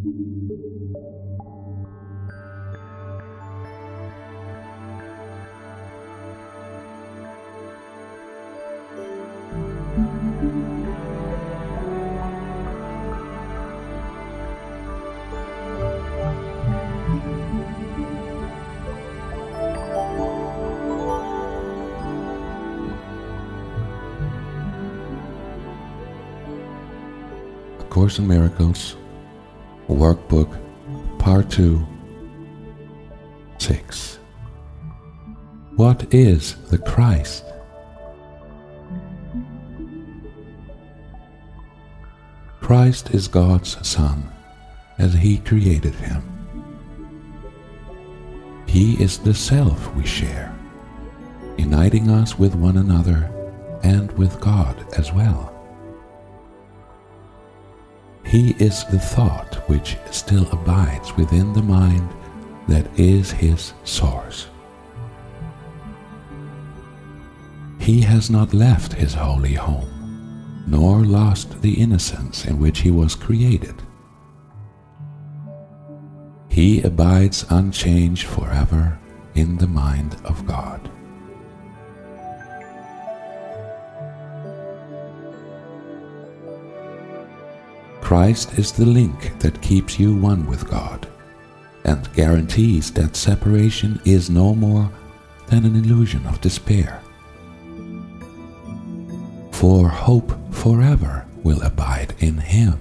A Course in Miracles, Workbook, Part 2, 6. What is the Christ? Christ is God's Son, as He created Him. He is the self we share, uniting us with one another and with God as well. He is the thought which still abides within the mind that is His source. He has not left His holy home, nor lost the innocence in which He was created. He abides unchanged forever in the mind of God. Christ is the link that keeps you one with God and guarantees that separation is no more than an illusion of despair. For hope forever will abide in Him.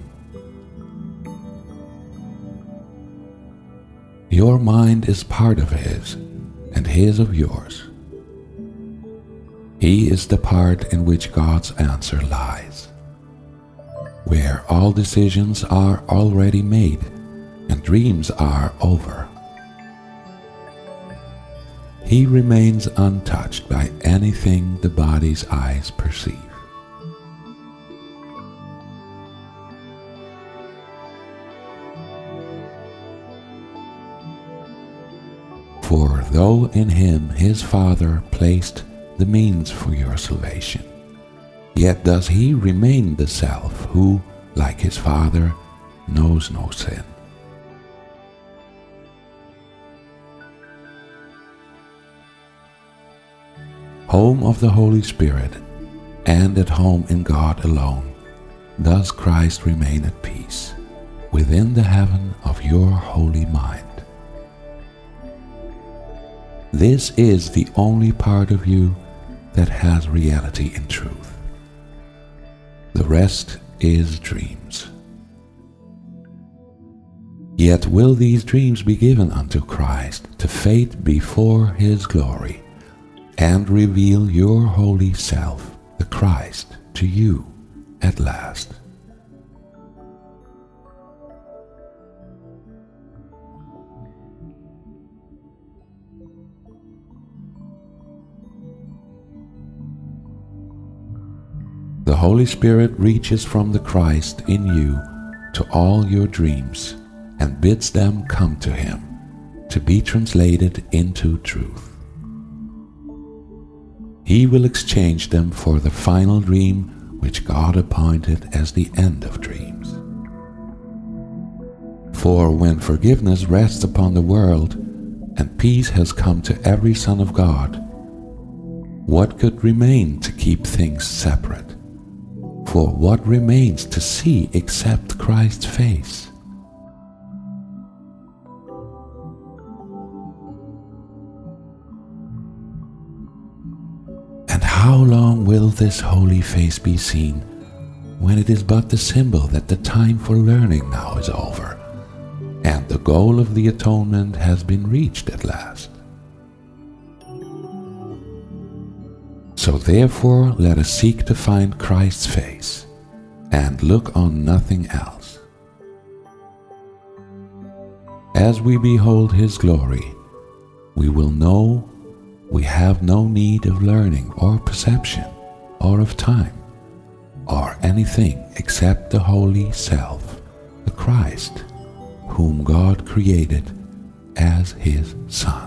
Your mind is part of His, and His of yours. He is the part in which God's answer lies, where all decisions are already made and dreams are over. He remains untouched by anything the body's eyes perceive. For though in Him His Father placed the means for your salvation, yet does He remain the Self who, like His Father, knows no sin. Home of the Holy Spirit, and at home in God alone, does Christ remain at peace, within the heaven of your holy mind. This is the only part of you that has reality in truth. The rest is dreams. Yet will these dreams be given unto Christ to fade before His glory, and reveal your holy self, the Christ, to you at last. The Holy Spirit reaches from the Christ in you to all your dreams and bids them come to Him to be translated into truth. He will exchange them for the final dream which God appointed as the end of dreams. For when forgiveness rests upon the world and peace has come to every son of God, what could remain to keep things separate? For what remains to see except Christ's face? And how long will this holy face be seen, when it is but the symbol that the time for learning now is over, and the goal of the atonement has been reached at last? So therefore let us seek to find Christ's face, and look on nothing else. As we behold His glory, we will know we have no need of learning or perception, or of time, or anything except the holy self, the Christ, whom God created as His Son.